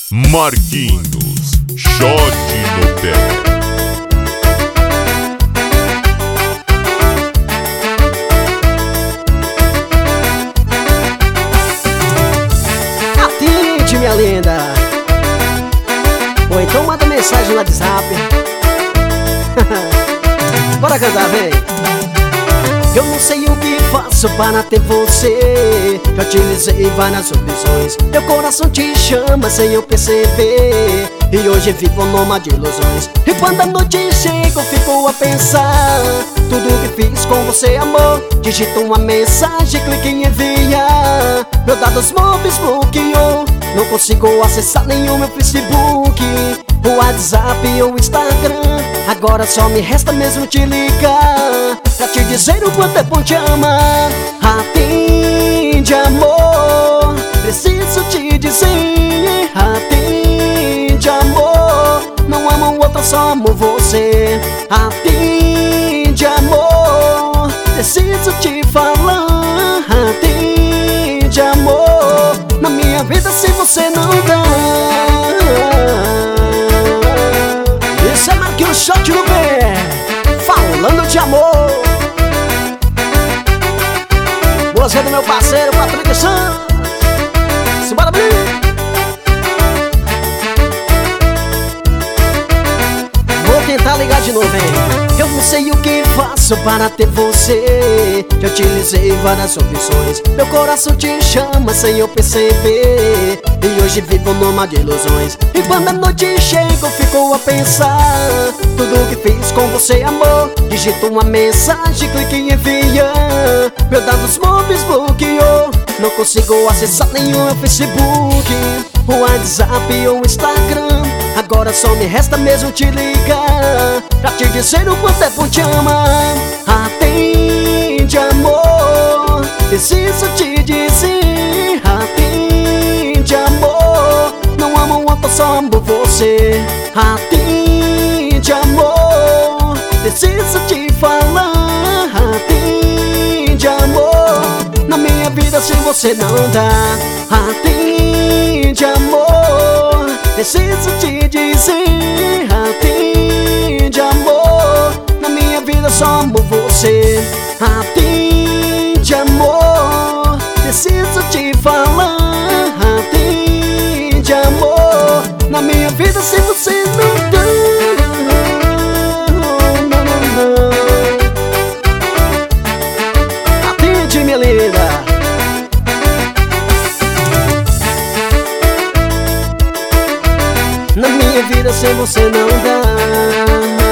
Marquinhos, shot no pé. Atende, minha linda. Ou então manda mensagem no WhatsApp. Bora cantar, vem. Eu não sei o que faço para ter você. Já utilizei várias opções. Meu coração te chama sem eu perceber. E hoje vivo numa de ilusões. E quando a noite chega eu fico a pensar tudo que fiz com você, amor. Digito uma mensagem, clique em enviar. Meu dados móveis bloqueou. Não consigo acessar nem o meu Facebook, o WhatsApp ou o Instagram. Agora só me resta mesmo te ligar pra te dizer o quanto é bom te amar. Atende, amor, preciso te dizer. Atende, amor, não amo outra, só amo você. Atende, amor, preciso te falar. Atende, amor, na minha vida se você não dá. Isso é Marquinhos, shot no pé, falando de amor. Você do meu parceiro Patrick Santos. Simbora, bem. Vou tentar ligar de novo, hein. Eu não sei o que faço para ter você. Já utilizei várias opções. Meu coração te chama sem eu perceber. E hoje vivo numa de ilusões. E quando a noite chega eu fico a pensar tudo que fiz com você, amor. Digito uma mensagem, clique em enviar. Meu dados móveis bloqueou. Não consigo acessar nenhum Facebook, o WhatsApp ou o Instagram. Agora só me resta mesmo te ligar pra te dizer o quanto é bom te amar. Atende, amor, preciso te dizer. Atende, amor, não amo outro, só amo você. Atende, amor, preciso te falar. Atende, amor, na minha vida sem você não dá. Atende, amor, preciso te dizer. Atende, amor, na minha vida só amo você. Atende, amor, preciso te falar. Atende, amor, na minha vida se você não dá. Atende, minha linda. Na minha vida sem você não dá.